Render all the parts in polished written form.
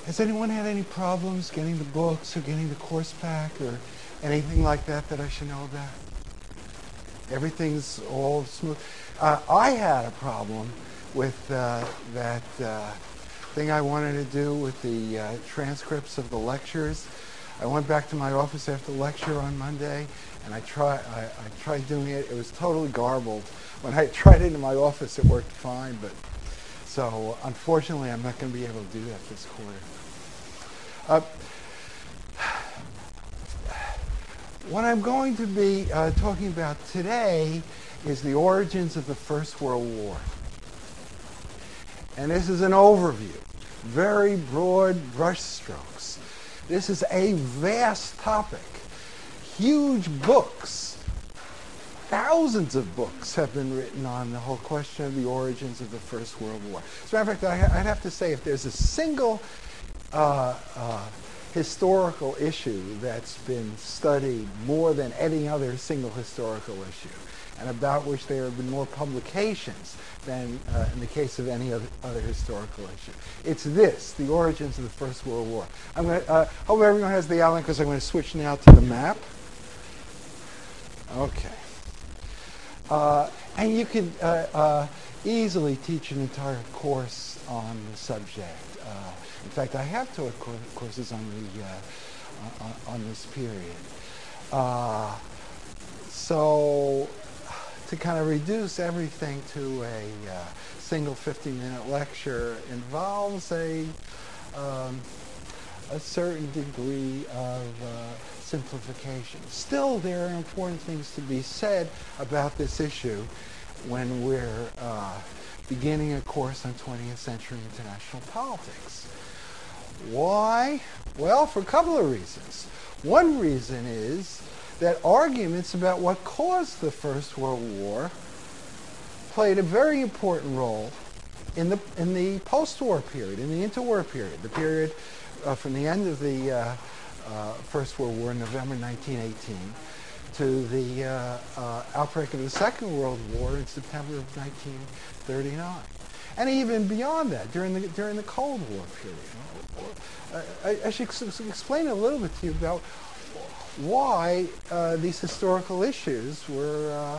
Has anyone had any problems getting the books or getting the course pack or anything like that that I should know about? Everything's all smooth. I had a problem with that thing I wanted to do with the transcripts of the lectures. I went back to my office after the lecture on Monday, and I tried doing it. It was totally garbled. When I tried it in my office, it worked fine, but so unfortunately, I'm not going to be able to do that this quarter. What I'm going to be talking about today is the origins of the First World War. And this is an overview, very broad brushstrokes. This is a vast topic. Huge books, thousands of books have been written on the whole question of the origins of the First World War. As a matter of fact, I'd have to say if there's a single historical issue that's been studied more than any other single historical issue, and about which there have been more publications than in the case of any other historical issue. It's this, the origins of the First World War. I'm going to hope everyone has the outline because I'm going to switch now to the map. Okay. And you could easily teach an entire course on the subject. In fact, I have taught courses on on this period. So to kind of reduce everything to a single 50-minute lecture involves a certain degree of simplification. Still, there are important things to be said about this issue when we're beginning a course on 20th century international politics. Why? Well, for a couple of reasons. One reason is that arguments about what caused the First World War played a very important role in the post-war period, in the interwar period, the period from the end of the First World War in November 1918 to the outbreak of the Second World War in September of 1939. And even beyond that, during the Cold War period. I should explain a little bit to you about why these historical issues were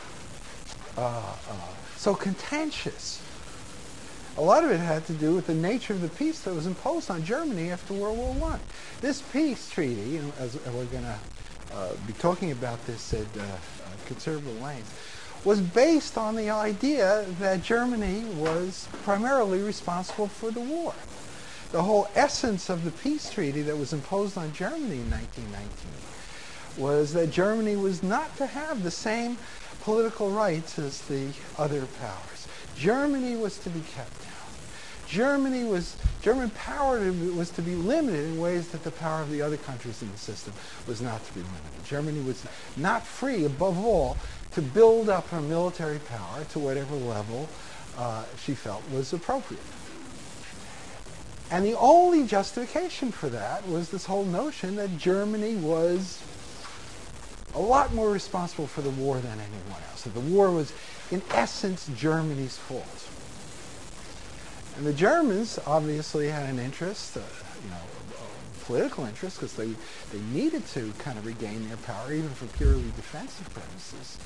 so contentious. A lot of it had to do with the nature of the peace that was imposed on Germany after World War I. This peace treaty, as we're going to be talking about this at considerable length, was based on the idea that Germany was primarily responsible for the war. The whole essence of the peace treaty that was imposed on Germany in 1919 was that Germany was not to have the same political rights as the other powers. Germany was to be kept down. German power was to be limited in ways that the power of the other countries in the system was not to be limited. Germany was not free, above all, to build up her military power to whatever level she felt was appropriate. And the only justification for that was this whole notion that Germany was a lot more responsible for the war than anyone else. That the war was, in essence, Germany's fault. And the Germans obviously had an interest, a political interest, because they needed to kind of regain their power, even for purely defensive purposes.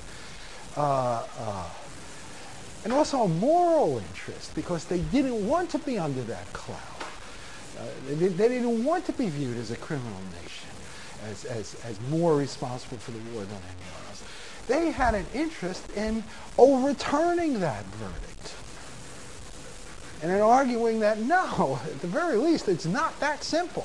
And also a moral interest, because they didn't want to be under that cloud. They didn't want to be viewed as a criminal nation, as more responsible for the war than anyone else. They had an interest in overturning that verdict. And in arguing that, no, at the very least, it's not that simple.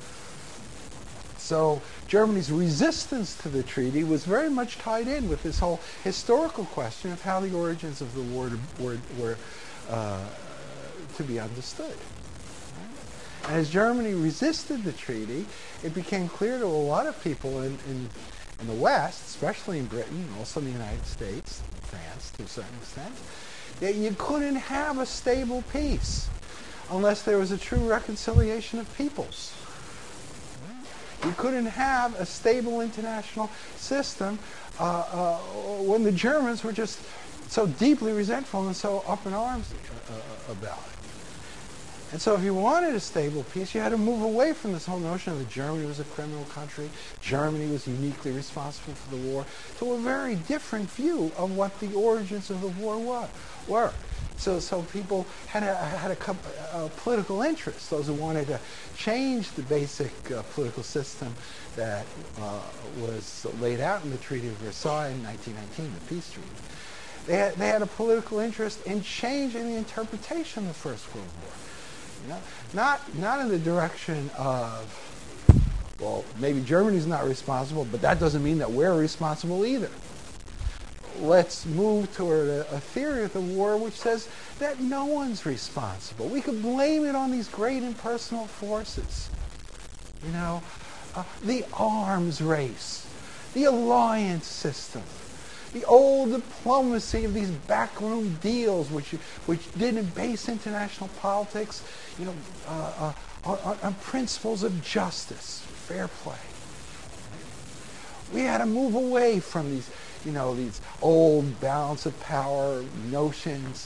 So Germany's resistance to the treaty was very much tied in with this whole historical question of how the origins of the war were to be understood. And as Germany resisted the treaty, it became clear to a lot of people in the West, especially in Britain, also in the United States, France to a certain extent, that you couldn't have a stable peace unless there was a true reconciliation of peoples. You couldn't have a stable international system when the Germans were just so deeply resentful and so up in arms about it. And so if you wanted a stable peace, you had to move away from this whole notion that Germany was a criminal country, Germany was uniquely responsible for the war, to a very different view of what the origins of the war were. So people had a political interest, those who wanted to change the basic political system that was laid out in the Treaty of Versailles in 1919, the peace treaty. They had a political interest in changing the interpretation of the First World War. You know? Not in the direction of, well, maybe Germany's not responsible, but that doesn't mean that we're responsible either. Let's move toward a theory of the war which says that no one's responsible. We could blame it on these great impersonal forces. You know, the arms race, the alliance system, the old diplomacy of these backroom deals which didn't base international politics, you know, on principles of justice, fair play. We had to move away from these, you know, these old balance of power notions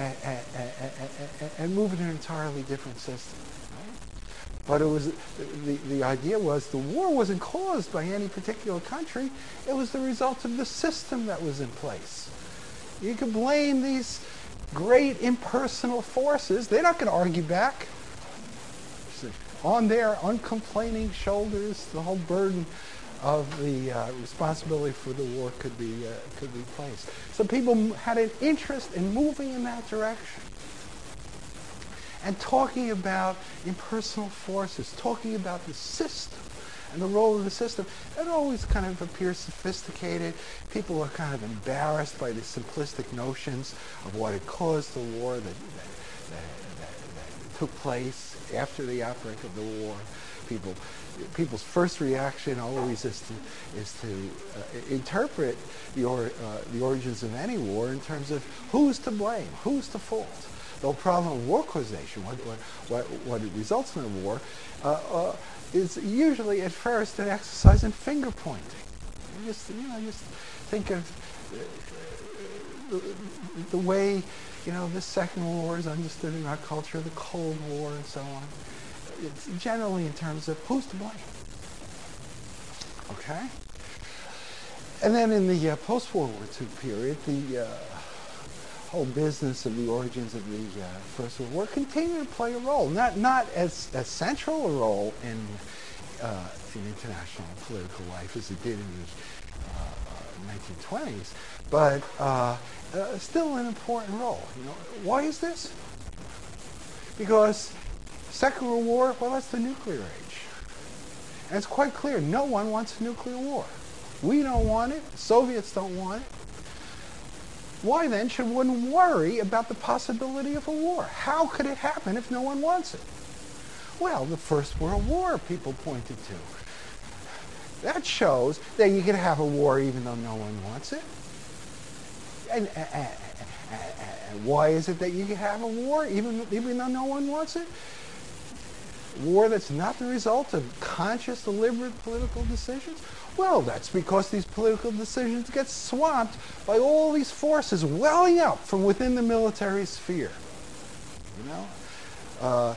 and move into an entirely different system. But it was the idea was the war wasn't caused by any particular country. It was the result of the system that was in place. You could blame these great impersonal forces. They're not going to argue back. On their uncomplaining shoulders, the whole burden of the responsibility for the war could be placed. So people had an interest in moving in that direction. And talking about impersonal forces, talking about the system and the role of the system, that always kind of appears sophisticated. People are kind of embarrassed by the simplistic notions of what had caused the war that took place after the outbreak of the war. People's first reaction always is to interpret the origins of any war in terms of who's to blame, who's to fault. The whole problem of war causation, what results in a war, is usually at first an exercise in finger pointing. Just think of the way, you know, the Second World War is understood in our culture, the Cold War, and so on. It's generally in terms of who's to blame. Okay? And then in the post-World War II period, the whole business of the origins of the First World War continued to play a role, not as central a role in international political life as it did in the 1920s, but still an important role. You know, why is this? Because Second World War, well, that's the nuclear age, and it's quite clear no one wants a nuclear war. We don't want it. The Soviets don't want it. Why then should one worry about the possibility of a war? How could it happen if no one wants it? Well, the First World War, people pointed to. That shows that you can have a war even though no one wants it. And why is it that you can have a war even though no one wants it? War that's not the result of conscious, deliberate political decisions? Well, that's because these political decisions get swamped by all these forces welling up from within the military sphere. You know,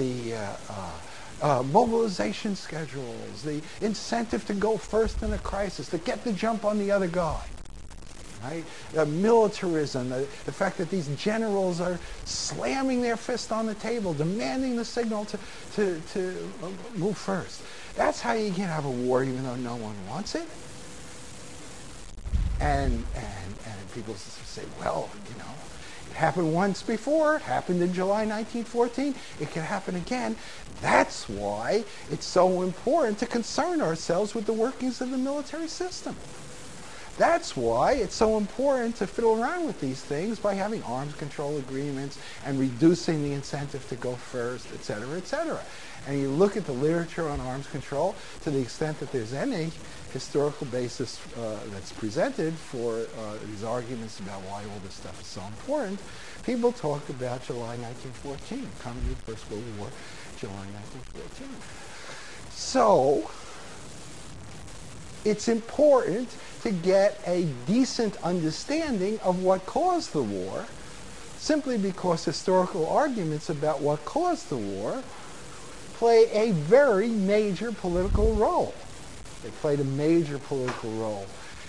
the mobilization schedules, the incentive to go first in a crisis, to get the jump on the other guy. Right? Militarism, the fact that these generals are slamming their fist on the table, demanding the signal to move first. That's how you can have a war even though no one wants it. And people say, well, you know, it happened once before, it happened in July 1914, it can happen again. That's why it's so important to concern ourselves with the workings of the military system. That's why it's so important to fiddle around with these things by having arms control agreements and reducing the incentive to go first, et cetera, et cetera. And you look at the literature on arms control, to the extent that there's any historical basis that's presented for these arguments about why all this stuff is so important, people talk about July 1914, coming to the First World War, July 1914. So it's important to get a decent understanding of what caused the war simply because historical arguments about what caused the war play a very major political role. They played a major political role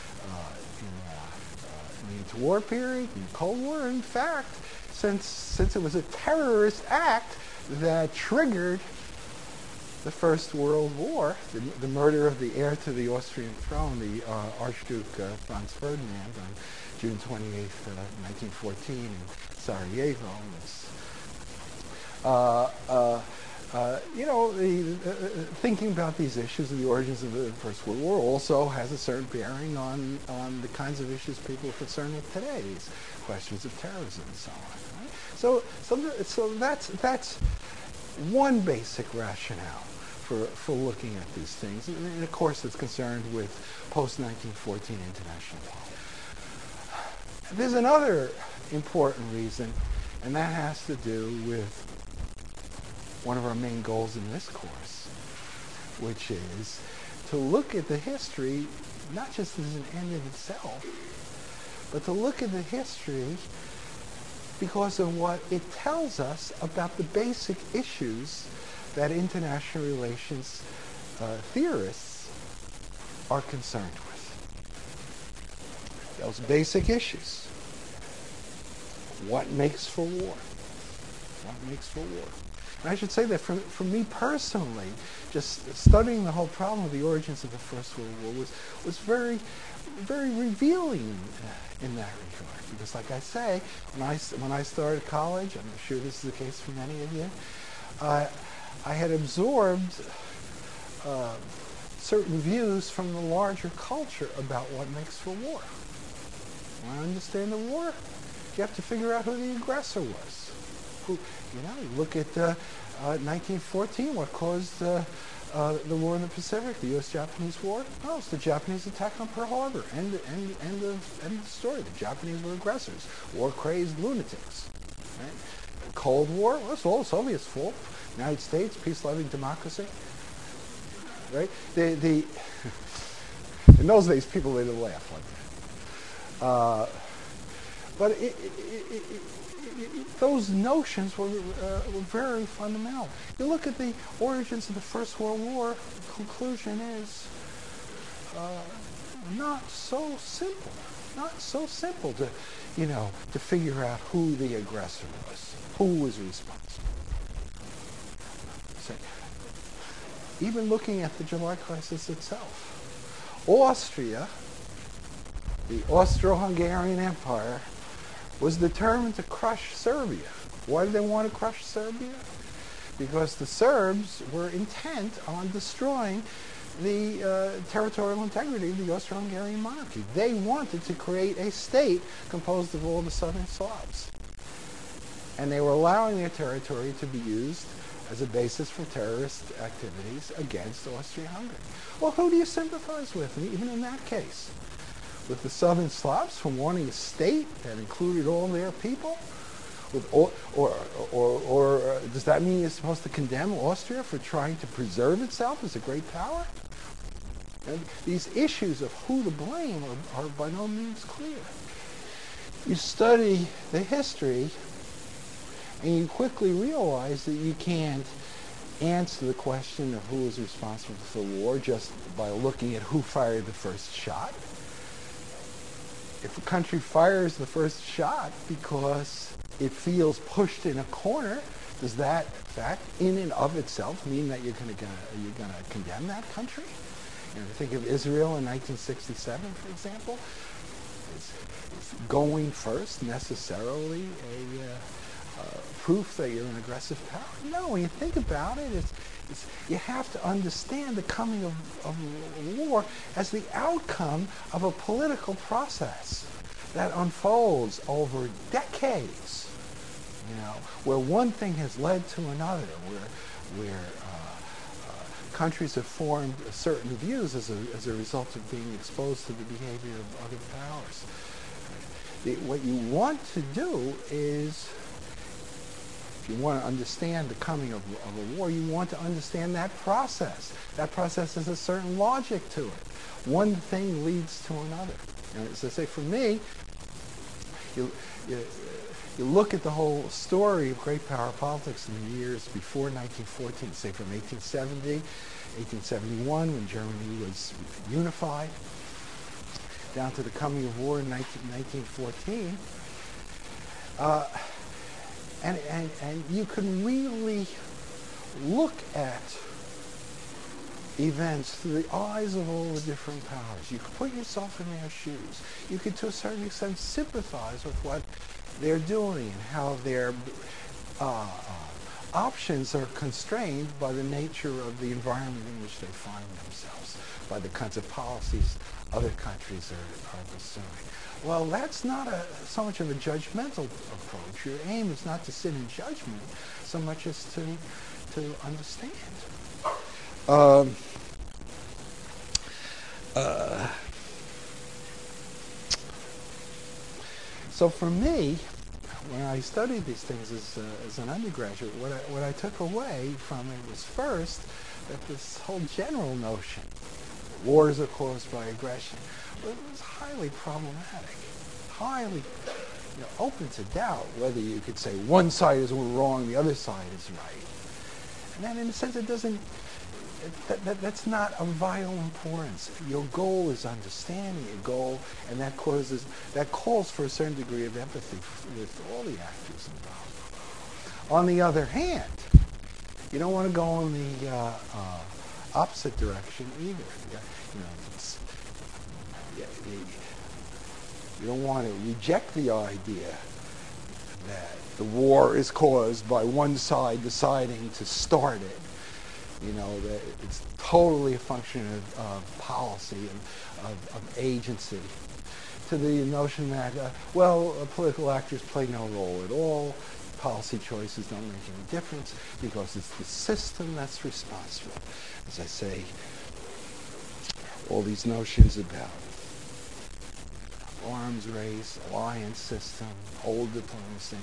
in the interwar period, in the Cold War. In fact, since it was a terrorist act that triggered the First World War, the murder of the heir to the Austrian throne, the Archduke Franz Ferdinand, on June 28th, 1914 in Sarajevo. Thinking about these issues of the origins of the First World War also has a certain bearing on the kinds of issues people are concerned with today, these questions of terrorism and so on. Right? So that's one basic rationale for looking at these things, and of course it's concerned with post-1914 international law. There's another important reason, and that has to do with one of our main goals in this course, which is to look at the history not just as an end in itself, but to look at the history because of what it tells us about the basic issues that international relations theorists are concerned with. Those basic issues. What makes for war? What makes for war? And I should say that for me personally, just studying the whole problem of the origins of the First World War was very, very revealing in that regard. Because like I say, when I started college, I'm sure this is the case for many of you, I had absorbed certain views from the larger culture about what makes for war. Want to understand the war? You have to figure out who the aggressor was. You look at 1914, what caused the war in the Pacific, the U.S.-Japanese War? Oh, it's the Japanese attack on Pearl Harbor. End of story. The Japanese were aggressors, war-crazed lunatics. Right? The Cold War, well, it's all the Soviets' fault. United States, peace-loving democracy. Right? In those days, people didn't laugh like that. But those notions were very fundamental. You look at the origins of the First World War, the conclusion is not so simple. Not so simple to figure out who the aggressor was, who was responsible. So, even looking at the July crisis itself, Austria, the Austro-Hungarian Empire, was determined to crush Serbia. Why did they want to crush Serbia? Because the Serbs were intent on destroying the territorial integrity of the Austro-Hungarian monarchy. They wanted to create a state composed of all the southern Slavs. And they were allowing their territory to be used as a basis for terrorist activities against Austria-Hungary. Well, who do you sympathize with, even in that case? With the southern Slavs from wanting a state that included all their people? Or does that mean you're supposed to condemn Austria for trying to preserve itself as a great power? And these issues of who to blame are by no means clear. You study the history, and you quickly realize that you can't answer the question of who is responsible for the war just by looking at who fired the first shot. If a country fires the first shot because it feels pushed in a corner, does that fact in and of itself mean that you're going to condemn that country? Think of Israel in 1967, for example. Is going first necessarily a proof that you're an aggressive power? No, when you think about it, you have to understand the coming of war as the outcome of a political process that unfolds over decades, where one thing has led to another, where countries have formed certain views as a result of being exposed to the behavior of other powers. What you want to do is, if you want to understand the coming of a war, you want to understand that process. That process has a certain logic to it. One thing leads to another. And as I say, for me, you look at the whole story of great power politics in the years before 1914, say from 1870, 1871, when Germany was unified, down to the coming of war in 1914, and you can really look at events through the eyes of all the different powers. You can put yourself in their shoes. You can, to a certain extent, sympathize with what they're doing and how their options are constrained by the nature of the environment in which they find themselves, by the kinds of policies other countries are pursuing. Well, that's not so much of a judgmental approach. Your aim is not to sit in judgment so much as to understand. So for me, when I studied these things as an undergraduate, what I took away from it was first that this whole general notion, wars are caused by aggression, was highly problematic, highly open to doubt whether you could say one side is wrong, the other side is right. And then in a sense it doesn't, that's not of vital importance. Your goal is understanding your goal, and that calls for a certain degree of empathy with all the actors involved. On the other hand, you don't want to go in the opposite direction either. You don't want to reject the idea that the war is caused by one side deciding to start it. That it's totally a function of policy and of agency, to the notion that, political actors play no role at all, policy choices don't make any difference because it's the system that's responsible. As I say, all these notions about arms race, alliance system, old diplomacy.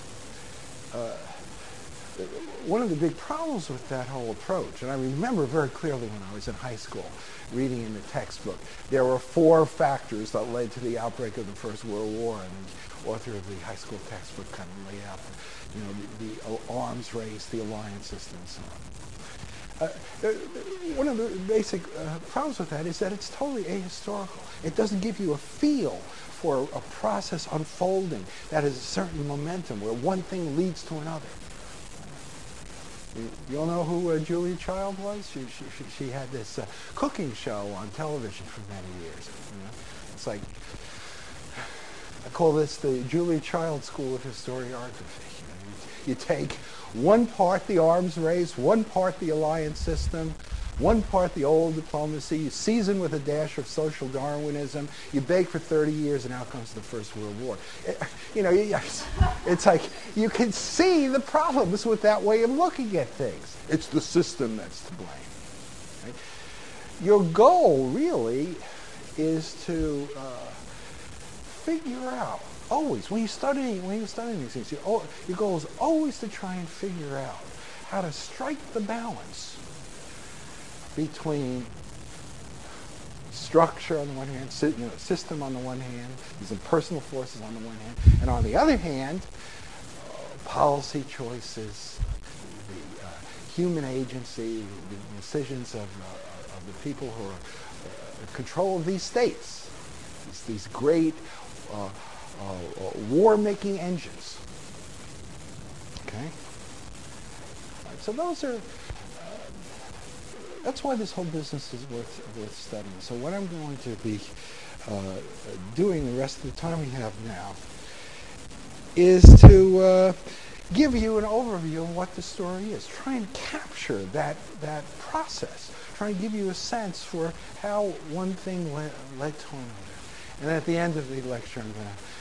One of the big problems with that whole approach, and I remember very clearly when I was in high school reading in the textbook, there were 4 factors that led to the outbreak of the First World War, and the author of the high school textbook kind of laid out the arms race, the alliance system, and so on. One of the basic problems with that is that it's totally ahistorical. It doesn't give you a feel for a process unfolding that has a certain momentum where one thing leads to another. You all know who Julia Child was? She had this cooking show on television for many years. It's like, I call this the Julia Child School of Historiography. You take one part the arms race, one part the alliance system, one part the old diplomacy, you season with a dash of social Darwinism, you bake for 30 years, and out comes the First World War. It's like you can see the problems with that way of looking at things. It's the system that's to blame. Right? Your goal really is to figure out, always, when you're studying these things, your goal is always to try and figure out how to strike the balance between structure on the one hand, system on the one hand, these impersonal forces on the one hand, and on the other hand, policy choices, the human agency, the decisions of the people who are in control of these states, these great war-making engines. Okay? Right, so those are. That's why this whole business is worth studying. So what I'm going to be doing the rest of the time we have now is to give you an overview of what the story is. Try and capture that process. Try and give you a sense for how one thing led to another. And at the end of the lecture, I'm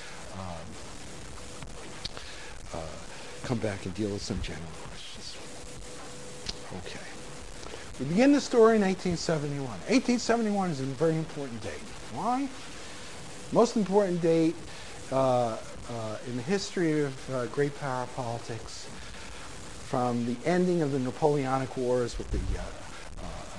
going to come back and deal with some general questions. Okay. We begin the story in 1871. 1871 is a very important date. Why? Most important date in the history of great power politics, from the ending of the Napoleonic Wars with the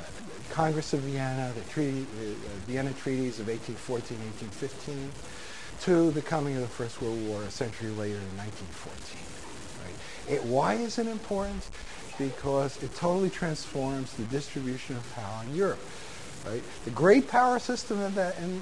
Congress of Vienna, the Vienna Treaties of 1814, 1815, to the coming of the First World War a century later in 1914. Right? Why is it important? Because it totally transforms the distribution of power in Europe. Right? The great power system in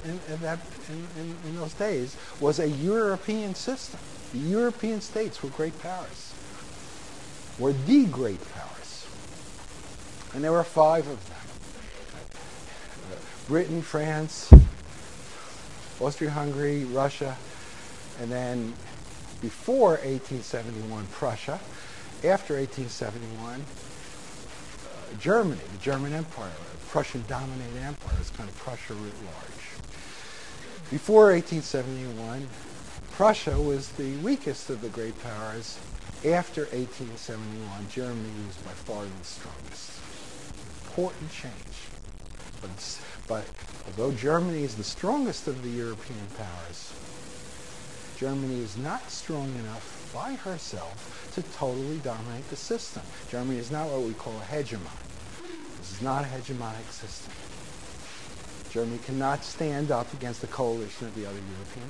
those days was a European system. The European states were great powers, were the great powers. And there were 5 of them. Britain, France, Austria-Hungary, Russia, and then before 1871, Prussia. After 1871, Germany, the German Empire, a Prussian-dominated empire, is kind of Prussia writ large. Before 1871, Prussia was the weakest of the great powers. After 1871, Germany was by far the strongest. Important change. But although Germany is the strongest of the European powers, Germany is not strong enough by herself to totally dominate the system. Germany is not what we call a hegemon. This is not a hegemonic system. Germany cannot stand up against the coalition of the other European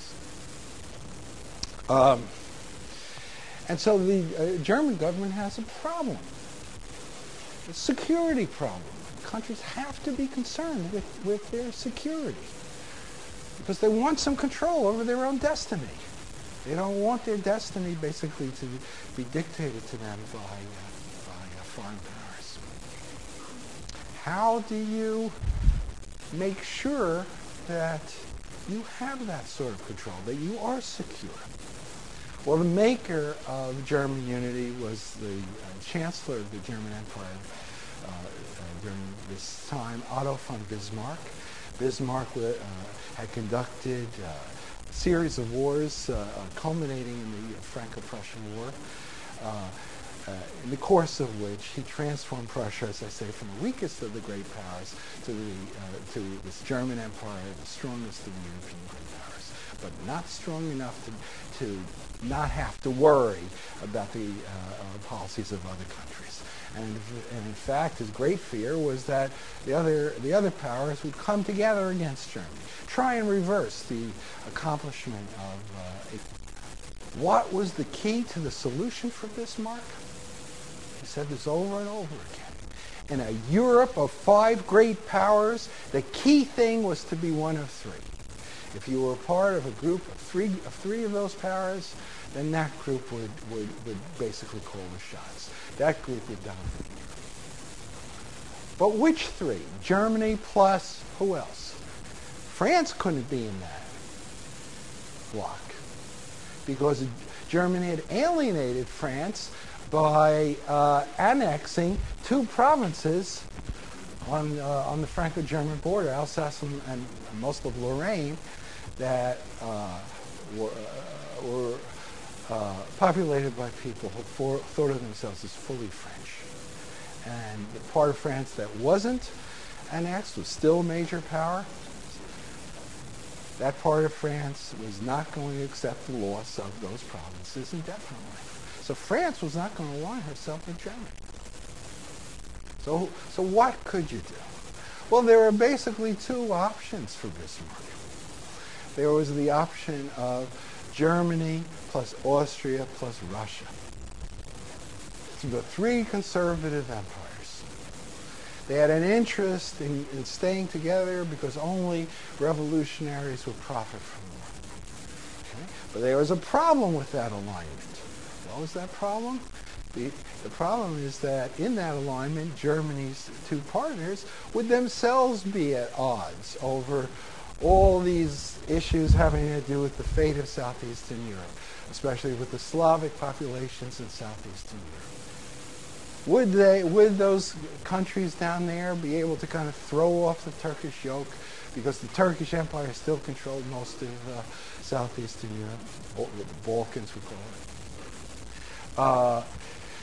countries. And so the German government has a problem, a security problem. Countries have to be concerned with their security because they want some control over their own destiny. They don't want their destiny basically to be dictated to them by foreign powers. How do you make sure that you have that sort of control, that you are secure? Well, the maker of German unity was the Chancellor of the German Empire during this time, Otto von Bismarck. Bismarck had conducted a series of wars culminating in the Franco-Prussian War, in the course of which he transformed Prussia, as I say, from the weakest of the great powers to this German Empire, the strongest of the European great powers, but not strong enough to not have to worry about the policies of other countries. And in fact, his great fear was that the other powers would come together against Germany, try and reverse the accomplishment of. What was the key to the solution for Bismarck? He said this over and over again. In a Europe of 5 great powers, the key thing was to be one of 3. If you were part of a group of three of those powers, then that group would basically call the shots. That group would dominate Europe. But which 3? Germany plus who else? France couldn't be in that bloc because Germany had alienated France by annexing 2 provinces on the Franco-German border, Alsace and most of Lorraine, that were populated by people who thought of themselves as fully French. And the part of France that wasn't annexed was still a major power. That part of France was not going to accept the loss of those provinces indefinitely. So France was not going to align herself with Germany. So what could you do? Well, there were basically 2 options for Bismarck. There was the option of Germany plus Austria plus Russia. So the 3 conservative empires. They had an interest in staying together because only revolutionaries would profit from them. Okay? But there was a problem with that alignment. What was that problem? The problem is that in that alignment, Germany's 2 partners would themselves be at odds over all these issues having to do with the fate of southeastern Europe, especially with the Slavic populations in southeastern Europe. Would those countries down there be able to kind of throw off the Turkish yoke, because the Turkish Empire still controlled most of southeastern Europe, or the Balkans we call it?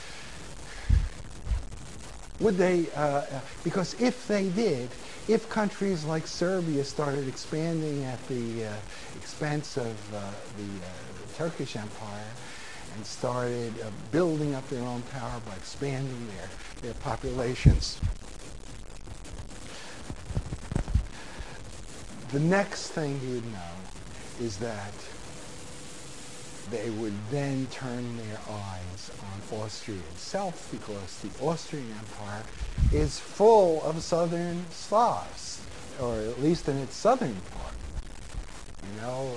Would they, because if they did, if countries like Serbia started expanding at the expense of the Turkish Empire and started building up their own power by expanding their populations, the next thing you would know is that they would then turn their eyes on Austria itself, because the Austrian Empire is full of southern Slavs, or at least in its southern part. You know,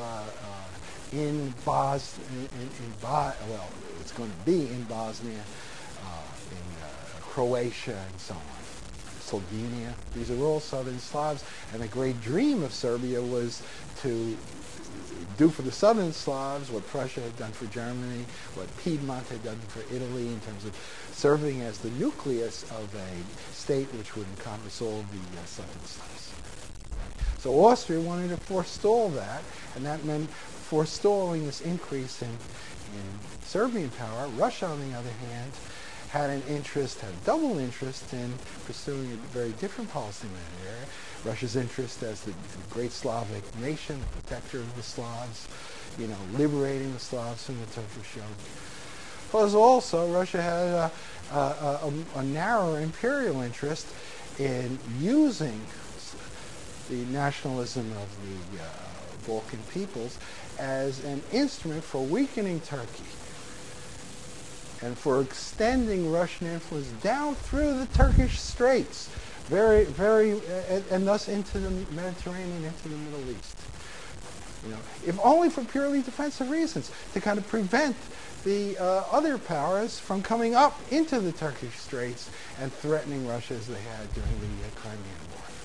well, it's going to be in Bosnia, in Croatia, and so on. Slovenia. These are all southern Slavs, and the great dream of Serbia was to do for the southern Slavs what Prussia had done for Germany, what Piedmont had done for Italy, in terms of serving as the nucleus of a state which would encompass all the southern Slavs. So Austria wanted to forestall that, and that meant forestalling this increase in Serbian power. Russia, on the other hand, had a double interest in pursuing a very different policy in that area. Russia's interest as the great Slavic nation, the protector of the Slavs, you know, liberating the Slavs from the Turkish yoke. Plus also, Russia had a narrower imperial interest in using the nationalism of the Balkan peoples as an instrument for weakening Turkey and for extending Russian influence down through the Turkish Straits, and thus into the Mediterranean, into the Middle East. You know, if only for purely defensive reasons, to kind of prevent the other powers from coming up into the Turkish Straits and threatening Russia as they had during the Crimean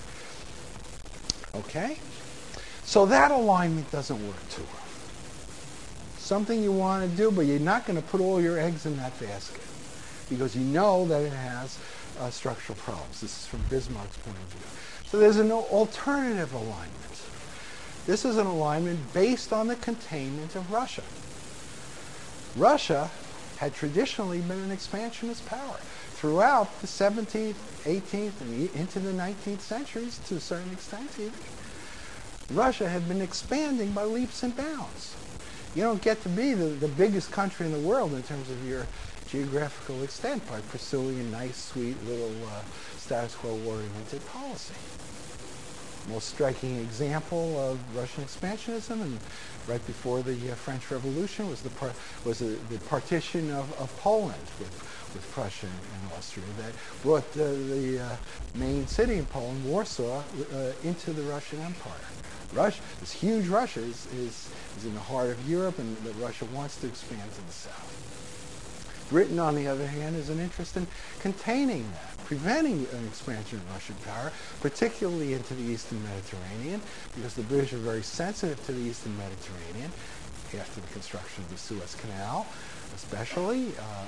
War. Okay? So that alignment doesn't work too well. Something you want to do, but you're not going to put all your eggs in that basket, because you know that it has structural problems. This is from Bismarck's point of view. So there's an alternative alignment. This is an alignment based on the containment of Russia. Russia had traditionally been an expansionist power throughout the 17th, 18th, and into the 19th centuries, to a certain extent even. Russia had been expanding by leaps and bounds. You don't get to be the biggest country in the world in terms of your geographical extent by pursuing a nice, sweet little status quo-oriented policy. Most striking example of Russian expansionism, and right before the French Revolution, was the partition of Poland with Prussia and Austria, that brought the main city in Poland, Warsaw, into the Russian Empire. This huge Russia is in the heart of Europe, and that Russia wants to expand to the south. Britain, on the other hand, has an interest in containing that, preventing an expansion of Russian power, particularly into the Eastern Mediterranean, because the British are very sensitive to the Eastern Mediterranean after the construction of the Suez Canal, especially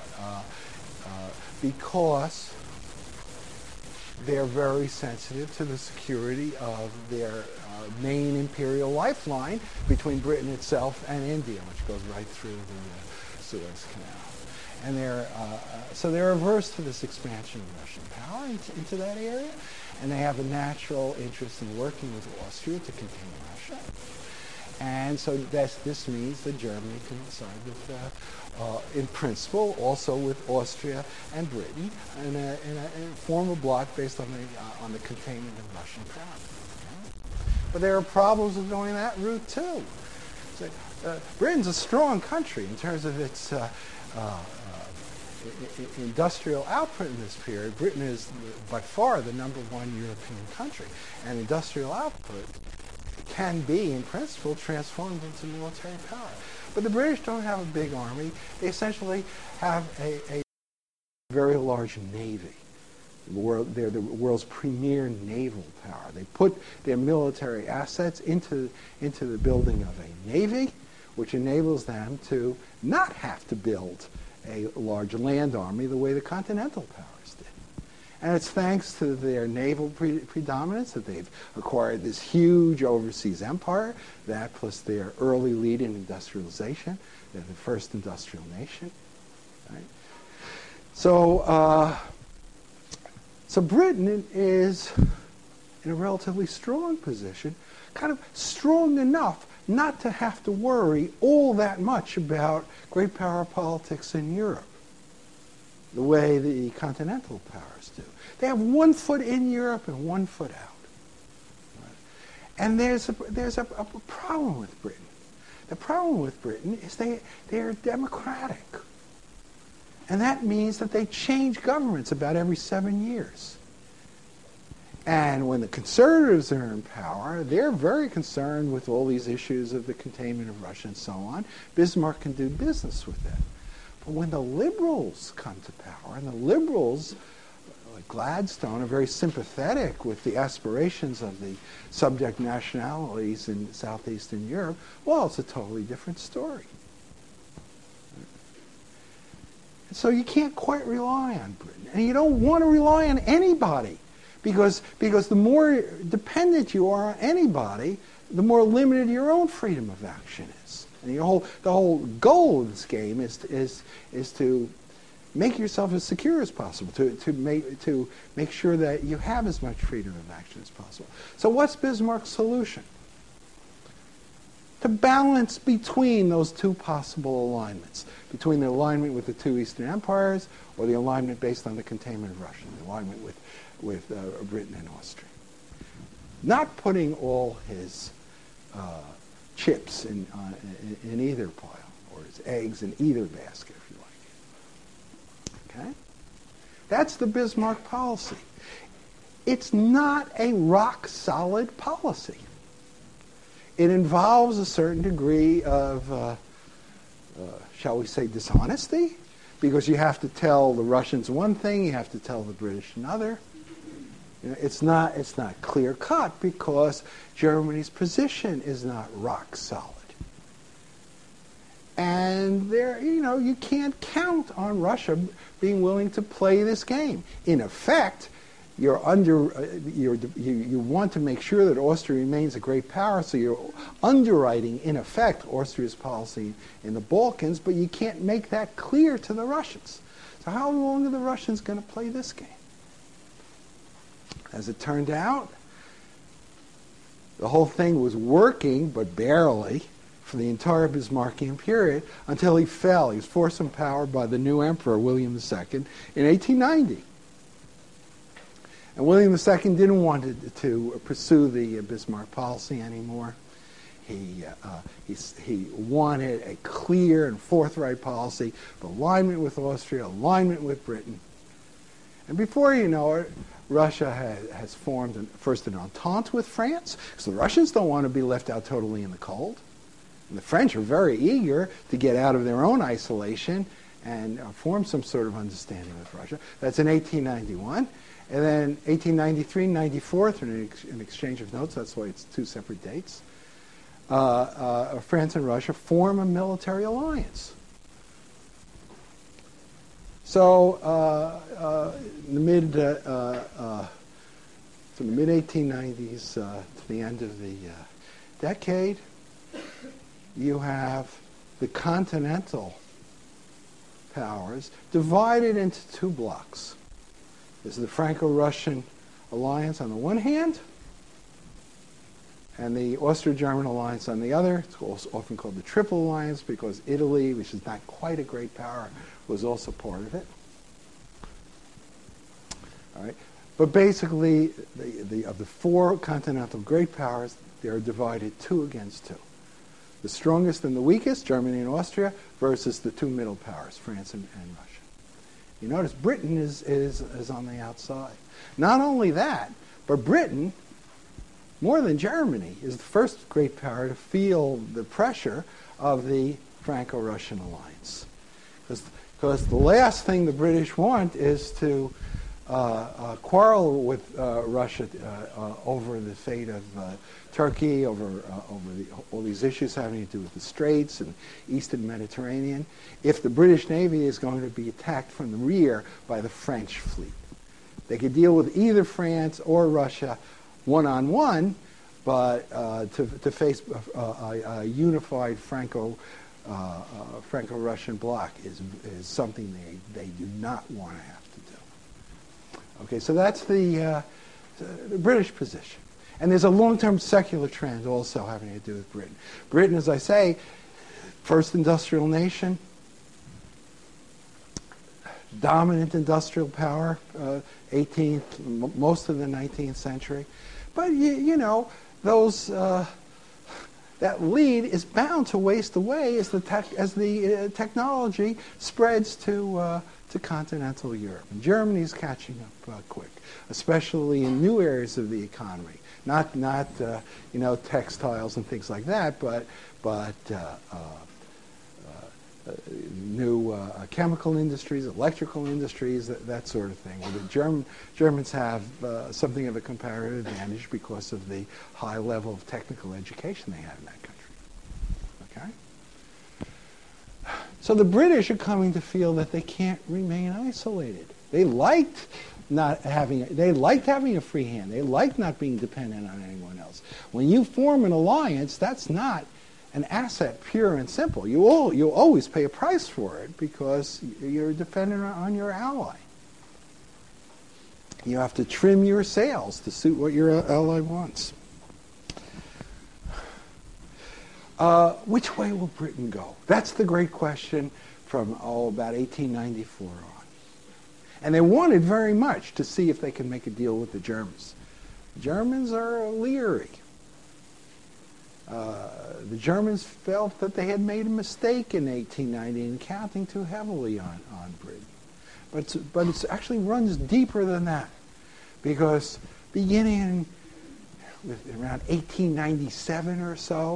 because they're very sensitive to the security of their main imperial lifeline between Britain itself and India, which goes right through the Suez Canal. And they're averse to this expansion of Russian power into that area, and they have a natural interest in working with Austria to contain Russia. And so this means that Germany can side with, in principle, also with Austria and Britain, and form a bloc based on the containment of Russian power. But there are problems with going that route too. So, Britain's a strong country in terms of its industrial output in this period. Britain is by far the #1 European country, and industrial output can be, in principle, transformed into military power. But the British don't have a big army. They essentially have a very large navy. They're the world's premier naval power. They put their military assets into the building of a navy, which enables them to not have to build a large land army the way the continental powers did. And it's thanks to their naval predominance that they've acquired this huge overseas empire, that plus their early lead in industrialization. They're the first industrial nation. Right? So Britain is in a relatively strong position, kind of strong enough not to have to worry all that much about great power politics in Europe, the way the continental powers do. They have one foot in Europe and one foot out. Right? And there's a problem with Britain. The problem with Britain is they are democratic. And that means that they change governments about every 7 years. And when the conservatives are in power, they're very concerned with all these issues of the containment of Russia and so on. Bismarck can do business with that. But when the liberals come to power, and the liberals, like Gladstone, are very sympathetic with the aspirations of the subject nationalities in southeastern Europe, well, it's a totally different story. And so you can't quite rely on Britain. And you don't want to rely on anybody. Because the more dependent you are on anybody, the more limited your own freedom of action is. And the whole goal of this game is to make yourself as secure as possible, to make sure that you have as much freedom of action as possible. So what's Bismarck's solution? To balance between those two possible alignments, between the alignment with the two Eastern empires or the alignment based on the containment of Russia, the alignment with Britain and Austria. Not putting all his chips in either pile, or his eggs in either basket, if you like. Okay? That's the Bismarck policy. It's not a rock-solid policy. It involves a certain degree of, shall we say, dishonesty, because you have to tell the Russians one thing, you have to tell the British another. You know, it's not clear cut because Germany's position is not rock solid. And you can't count on Russia being willing to play this game. In effect, you want to make sure that Austria remains a great power, so you're underwriting, in effect, Austria's policy in the Balkans, but you can't make that clear to the Russians. So how long are the Russians going to play this game? As it turned out, the whole thing was working, but barely, for the entire Bismarckian period until he fell. He was forced from power by the new emperor, William II, in 1890. And William II didn't want to pursue the Bismarck policy anymore. He wanted a clear and forthright policy of alignment with Austria, alignment with Britain. And before you know it, Russia has formed first an entente with France, because the Russians don't want to be left out totally in the cold. And the French are very eager to get out of their own isolation and form some sort of understanding with Russia. That's in 1891. And then 1893-94, through an exchange of notes, that's why it's two separate dates, France and Russia form a military alliance. So from the mid 1890s to the end of the decade, you have the continental powers divided into two blocks. There's the Franco-Russian alliance on the one hand, and the Austro-German alliance on the other. It's also often called the Triple Alliance because Italy, which is not quite a great power, was also part of it. All right, but basically, of the four continental great powers, they are divided 2 against 2. The strongest and the weakest, Germany and Austria, versus the two middle powers, France and Russia. You notice Britain is on the outside. Not only that, but Britain, more than Germany, is the first great power to feel the pressure of the Franco-Russian alliance. Because the last thing the British want is to quarrel with Russia over the fate of Turkey, over all these issues having to do with the Straits and Eastern Mediterranean, if the British Navy is going to be attacked from the rear by the French fleet. They could deal with either France or Russia one-on-one, but to face a unified Franco-Russian bloc is something they do not want to have to do. Okay, so that's the British position. And there's a long-term secular trend also having to do with Britain. Britain, as I say, first industrial nation, dominant industrial power, 18th, most of the 19th century. But, you know, those that lead is bound to waste away as the technology spreads to continental Europe. And Germany's catching up quick, especially in new areas of the economy. Not textiles and things like that, but new chemical industries, electrical industries, that sort of thing. Where the Germans have something of a comparative advantage because of the high level of technical education they have in that country. Okay? So the British are coming to feel that they can't remain isolated. They liked having a free hand. They liked not being dependent on anyone else. When you form an alliance, that's not an asset, pure and simple. You'll always pay a price for it because you're dependent on your ally. You have to trim your sails to suit what your ally wants. Which way will Britain go? That's the great question from about 1894 on. And they wanted very much to see if they could make a deal with the Germans. The Germans are leery. The Germans felt that they had made a mistake in 1890 in counting too heavily on Britain. But it actually runs deeper than that. Because beginning with around 1897 or so,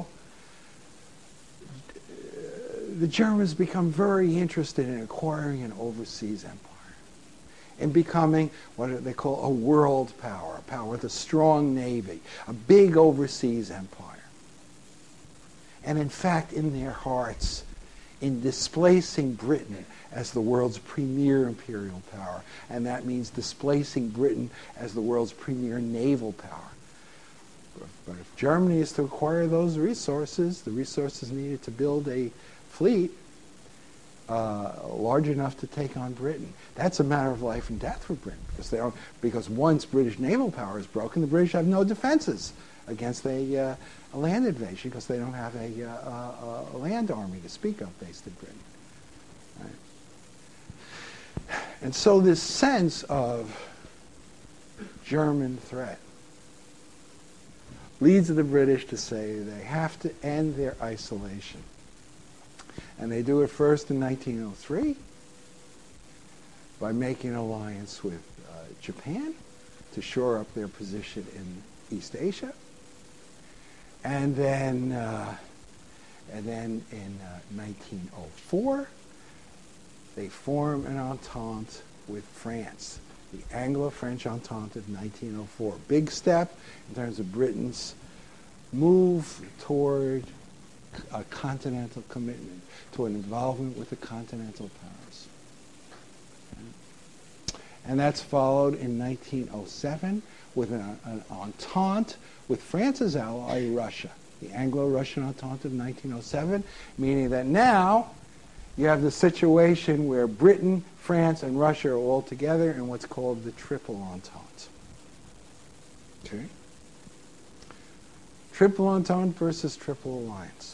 the Germans become very interested in acquiring an overseas empire and becoming what they call a world power, a power with a strong navy, a big overseas empire. And in fact, in their hearts, in displacing Britain as the world's premier imperial power, and that means displacing Britain as the world's premier naval power. But if Germany is to acquire those resources, the resources needed to build a fleet large enough to take on Britain. That's a matter of life and death for Britain, because once British naval power is broken, the British have no defenses against a land invasion because they don't have a land army to speak of based in Britain. Right? And so this sense of German threat leads the British to say they have to end their isolation. And they do it first in 1903 by making an alliance with Japan to shore up their position in East Asia. And then in 1904, they form an entente with France, the Anglo-French Entente of 1904. Big step in terms of Britain's move toward a continental commitment, to an involvement with the continental powers. Okay. And that's followed in 1907 with an entente with France's ally, Russia, the Anglo-Russian Entente of 1907, meaning that now you have the situation where Britain, France, and Russia are all together in what's called the Triple Entente. Okay? Triple Entente versus Triple Alliance.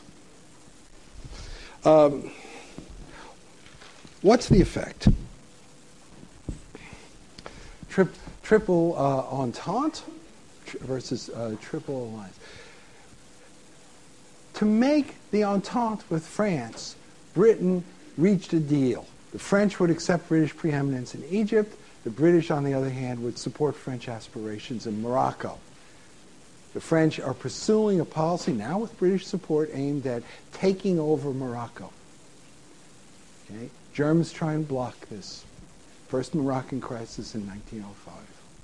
What's the effect? Triple Entente versus Triple Alliance. To make the Entente with France, Britain reached a deal. The French would accept British preeminence in Egypt. The British, on the other hand, would support French aspirations in Morocco. The French are pursuing a policy now with British support aimed at taking over Morocco. Okay? Germans try and block this. First Moroccan crisis in 1905.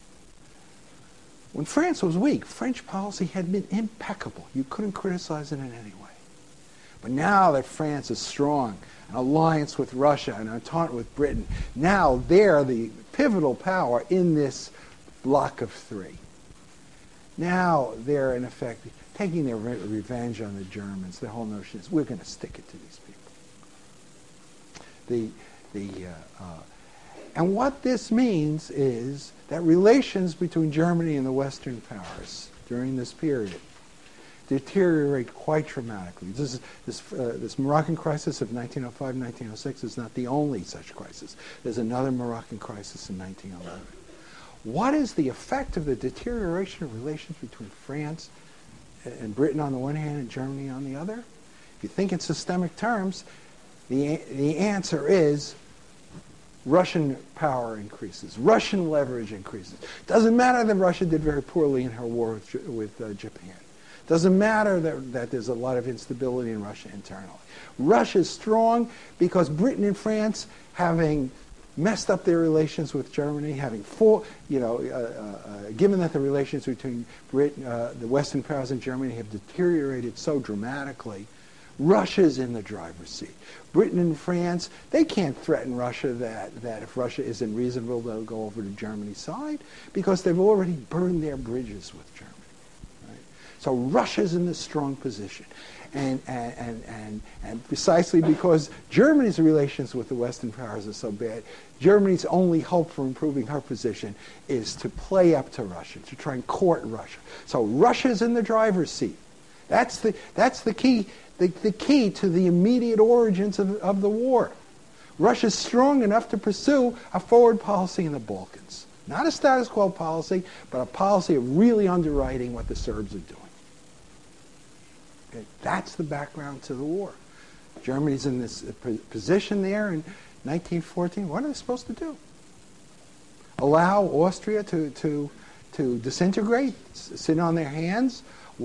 When France was weak, French policy had been impeccable. You couldn't criticize it in any way. But now that France is strong, an alliance with Russia, an entente with Britain, now they're the pivotal power in this block of three. Now they're, in effect, taking their revenge on the Germans. The whole notion is, we're going to stick it to these people. And what this means is that relations between Germany and the Western powers during this period deteriorate quite dramatically. This Moroccan crisis of 1905-1906 is not the only such crisis. There's another Moroccan crisis in 1911. What is the effect of the deterioration of relations between France and Britain on the one hand and Germany on the other? If you think in systemic terms, the answer is Russian power increases. Russian leverage increases. Doesn't matter that Russia did very poorly in her war with Japan. Doesn't matter that there's a lot of instability in Russia internally. Russia is strong because Britain and France, having messed up their relations with Germany, having given that the relations between Britain, the Western powers and Germany have deteriorated so dramatically, Russia's in the driver's seat. Britain and France, they can't threaten Russia that if Russia isn't reasonable, they'll go over to Germany's side because they've already burned their bridges with Germany. Right? So Russia's in this strong position. And precisely because Germany's relations with the Western powers are so bad, Germany's only hope for improving her position is to play up to Russia, to try and court Russia. So Russia's in the driver's seat. That's the key. The key to the immediate origins of the war. Russia's strong enough to pursue a forward policy in the Balkans. Not a status quo policy, but a policy of really underwriting what the Serbs are doing. Okay? That's the background to the war. Germany's in this position there in 1914. What are they supposed to do? Allow Austria to disintegrate, sit on their hands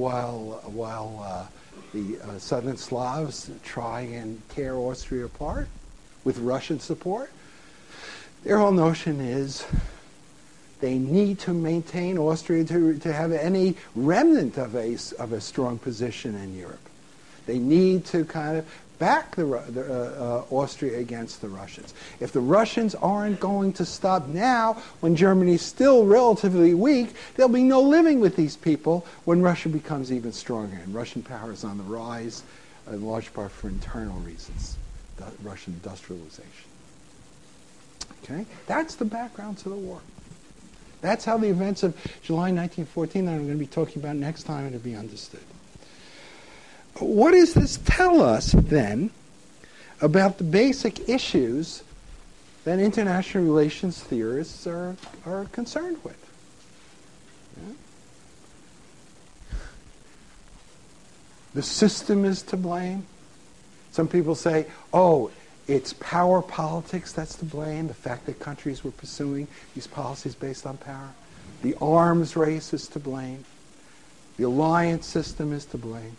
while the Southern Slavs try and tear Austria apart with Russian support? Their whole notion is they need to maintain Austria to have any remnant of a strong position in Europe. They need to kind of back Austria against the Russians. If the Russians aren't going to stop now, when Germany's still relatively weak, there'll be no living with these people when Russia becomes even stronger. And Russian power is on the rise, in large part for internal reasons, Russian industrialization. Okay? That's the background to the war. That's how the events of July 1914 that I'm going to be talking about next time are to be understood. What does this tell us, then, about the basic issues that international relations theorists are concerned with? Yeah? The system is to blame. Some people say, oh, it's power politics that's to blame, the fact that countries were pursuing these policies based on power. The arms race is to blame. The alliance system is to blame.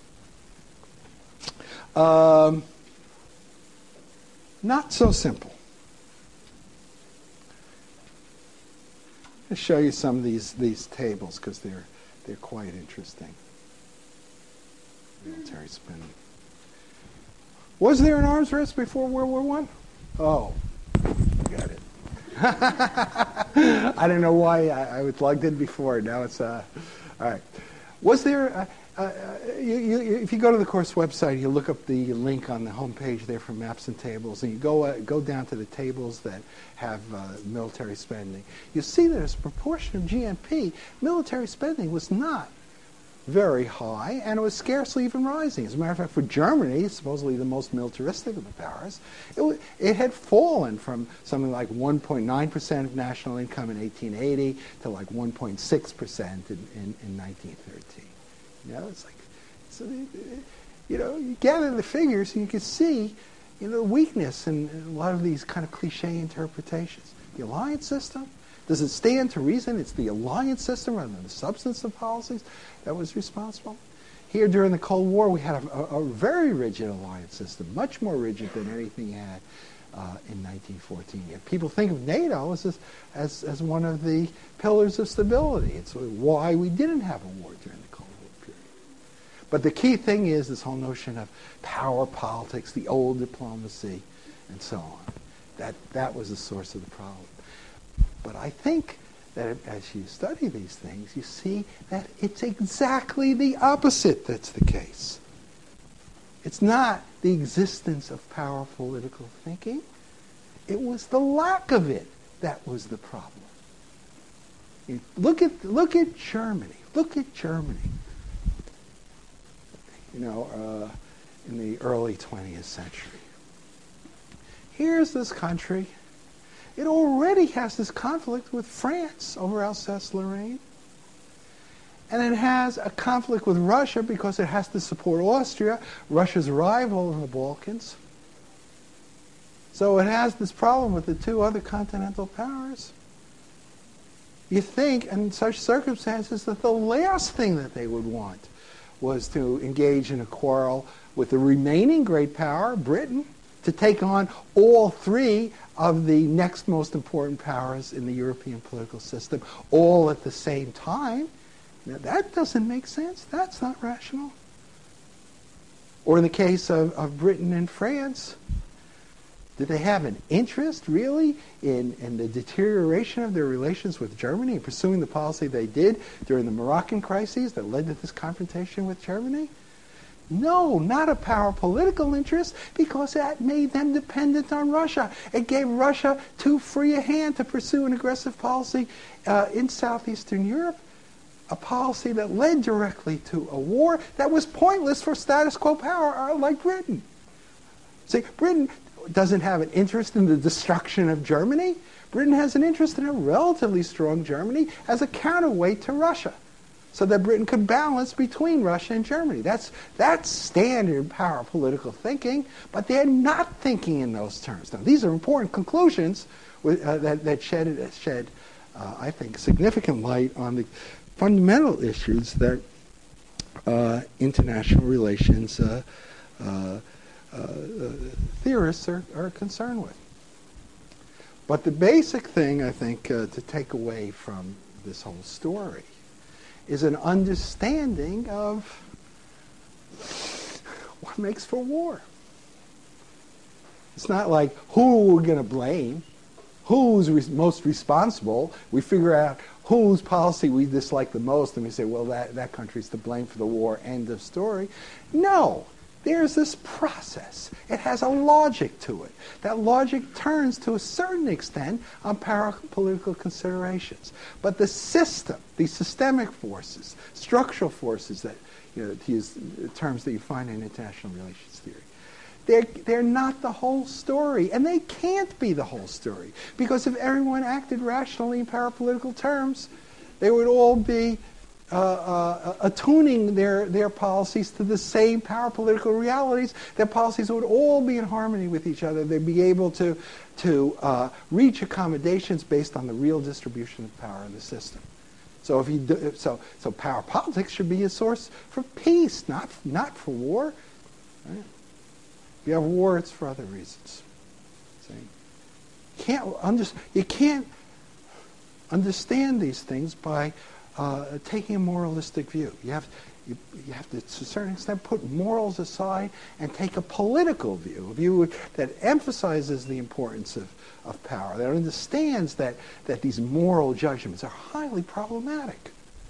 Not so simple. I'll show you some of these tables because they're quite interesting. Military spending. Was there an arms race before World War I? Oh, got it. I don't know why I was plugged in before. Now it's all right. Was there? If you go to the course website, you look up the link on the home page there for maps and tables, and you go down to the tables that have military spending. You see that as a proportion of GNP, military spending was not very high, and it was scarcely even rising. As a matter of fact, for Germany, supposedly the most militaristic of the powers, it had fallen from something like 1.9% of national income in 1880 to like 1.6% in 1913. You know, it's like, so you gather the figures and you can see, the weakness in a lot of these kind of cliche interpretations. The alliance system, does it stand to reason it's the alliance system rather than the substance of policies that was responsible? Here during the Cold War, we had a very rigid alliance system, much more rigid than anything you had in 1914. Yet people think of NATO as one of the pillars of stability. It's why we didn't have a war during the Cold War period. But the key thing is this whole notion of power politics, the old diplomacy, and so on. That was the source of the problem. But I think that as you study these things, you see that it's exactly the opposite that's the case. It's not the existence of powerful political thinking. It was the lack of it that was the problem. Look at Germany. Look at Germany. In the early 20th century. Here's this country. It already has this conflict with France over Alsace-Lorraine. And it has a conflict with Russia because it has to support Austria, Russia's rival in the Balkans. So it has this problem with the two other continental powers. You think, in such circumstances, that the last thing that they would want was to engage in a quarrel with the remaining great power, Britain, to take on all three of the next most important powers in the European political system, all at the same time. Now, that doesn't make sense. That's not rational. Or in the case of Britain and France, did they have an interest, really, in the deterioration of their relations with Germany and pursuing the policy they did during the Moroccan crises that led to this confrontation with Germany? No, not a power political interest, because that made them dependent on Russia. It gave Russia too free a hand to pursue an aggressive policy in southeastern Europe, a policy that led directly to a war that was pointless for status quo power like Britain. See, Britain doesn't have an interest in the destruction of Germany. Britain has an interest in a relatively strong Germany as a counterweight to Russia, so that Britain could balance between Russia and Germany. That's standard power political thinking, but they're not thinking in those terms. Now, these are important conclusions that shed, I think, significant light on the fundamental issues that international relations theorists are concerned with. But the basic thing, I think, to take away from this whole story is an understanding of what makes for war. It's not like who we're going to blame, who's most responsible. We figure out whose policy we dislike the most, and we say, well, that country's to blame for the war, end of story. No. There's this process. It has a logic to it. That logic turns to a certain extent on power political considerations. But the system, the systemic forces, structural forces that, to use terms that you find in international relations theory, they're not the whole story. And they can't be the whole story. Because if everyone acted rationally in power political terms, they would all be attuning their policies to the same power political realities. Their policies would all be in harmony with each other. They'd be able to reach accommodations based on the real distribution of power in the system. So so power politics should be a source for peace, not for war. Right? If you have war, it's for other reasons. See? You can't understand these things by taking a moralistic view. You have to, to a certain extent, put morals aside and take a political view, a view that emphasizes the importance of power, that understands that these moral judgments are highly problematic.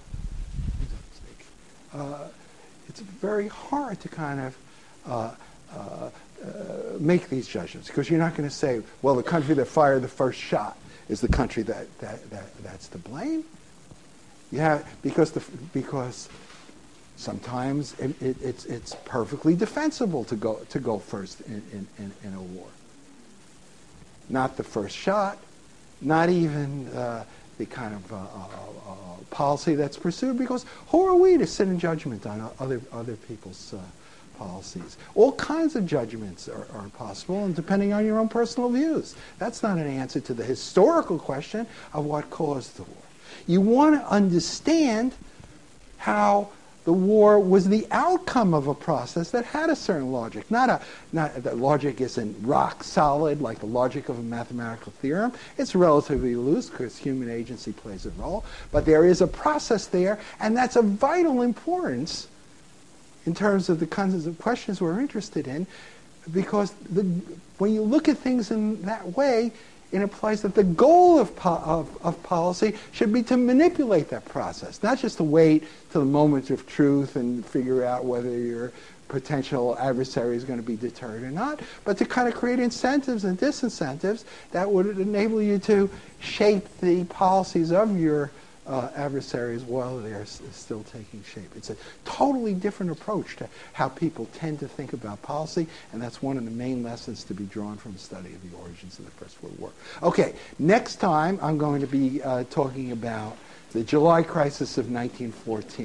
It's very hard to kind of make these judgments, because you're not going to say, well, the country that fired the first shot is the country that's to blame. Yeah, because sometimes it's perfectly defensible to go first in a war. Not the first shot, not even the kind of policy that's pursued, because who are we to sit in judgment on other people's policies? All kinds of judgments are possible, and depending on your own personal views. That's not an answer to the historical question of what caused the war. You want to understand how the war was the outcome of a process that had a certain logic. Not that logic isn't rock solid like the logic of a mathematical theorem. It's relatively loose because human agency plays a role. But there is a process there, and that's of vital importance in terms of the kinds of questions we're interested in, because when you look at things in that way, it implies that the goal of policy should be to manipulate that process, not just to wait till the moment of truth and figure out whether your potential adversary is going to be deterred or not, but to kind of create incentives and disincentives that would enable you to shape the policies of your adversaries while they're still taking shape. It's a totally different approach to how people tend to think about policy, and that's one of the main lessons to be drawn from the study of the origins of the First World War. Okay, next time I'm going to be talking about the July crisis of 1914.